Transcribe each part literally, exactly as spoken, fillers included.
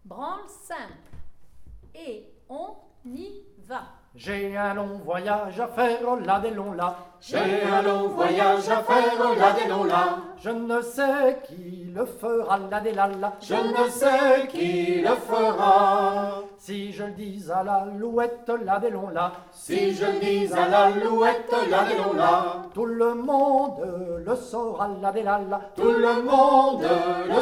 Branle simple. Et on y va. J'ai un long voyage à faire, là des longs là. J'ai un long voyage à faire, là des longs là. Je ne sais qui le fera, là des là là. Je ne sais qui le fera. Si je le dis à la louette, là des longs là. Si je le dis à la louette, là des longs là. Tout le monde le saura, là des là là. Tout le monde le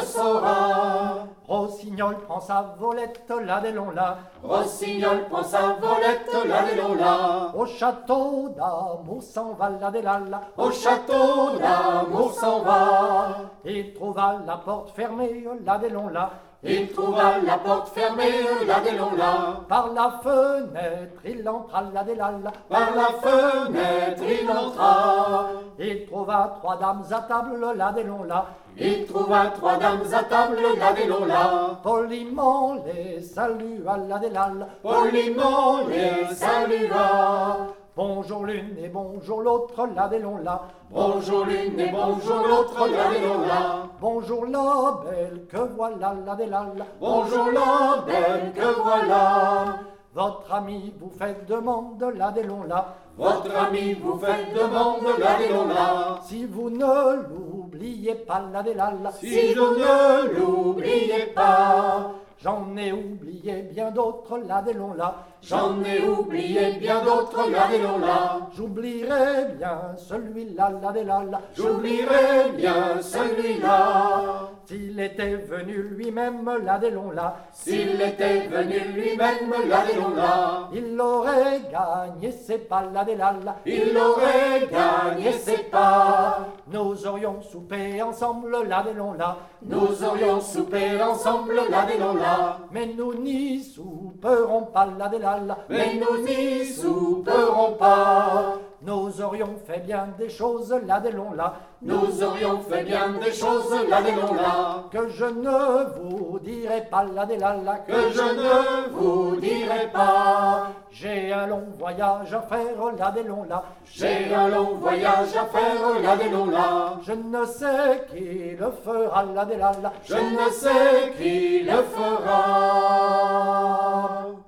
saura. Rossignol prend sa volette, là des longs là. Rossignol prend sa volette, là des longs là. Au château d'amour s'en va, là des là là. Au château d'amour s'en va. Il trouva la porte fermée, là des longs là. Il trouva la porte fermée, là des longs là. Par la fenêtre, il entra, là des là là. Par la fenêtre, il entra. Il trouva trois dames à table, là des longs là. Il trouva trois dames à table, là des longs là. Poliment les salua, là des là là. Poliment les salua. Bonjour l'une et bonjour l'autre, là des longs là. Bonjour l'une et bonjour l'autre, là des longs là. Bonjour la belle que voilà, là des là là. Bonjour la belle que voilà. Votre ami vous fait demande, là des longs là. Votre ami vous fait demande, là des longs là. Si vous ne l'oubliez pas, là des là là. Si vous ne l'oubliez pas. J'en ai oublié bien d'autres, là des longs là. J'en ai oublié bien d'autres, là des longs là. J'oublierai bien celui-là, là des là là. J'oublierai bien celui-là. S'il était venu lui-même, là des longs là. S'il était venu lui-même, là des longs là. Il aurait gagné ses pas, là des là là. Il aurait gagné ses pas. Nous aurions soupé ensemble, là des longs là. Nous aurions soupé ensemble, là des longs là. Mais nous n'y souperons pas, là des là là. Mais nous n'y souperons pas. Nous aurions fait bien des choses, là des longs là. Nous aurions fait bien des choses, là des longs là. Que je ne vous dirai pas, là des là là. Que je ne vous dirai pas. J'ai un long voyage à faire, là des longs là. J'ai un long voyage à faire, là des longs là. Je ne sais qui le fera, là des là là. Je ne sais qui le fera.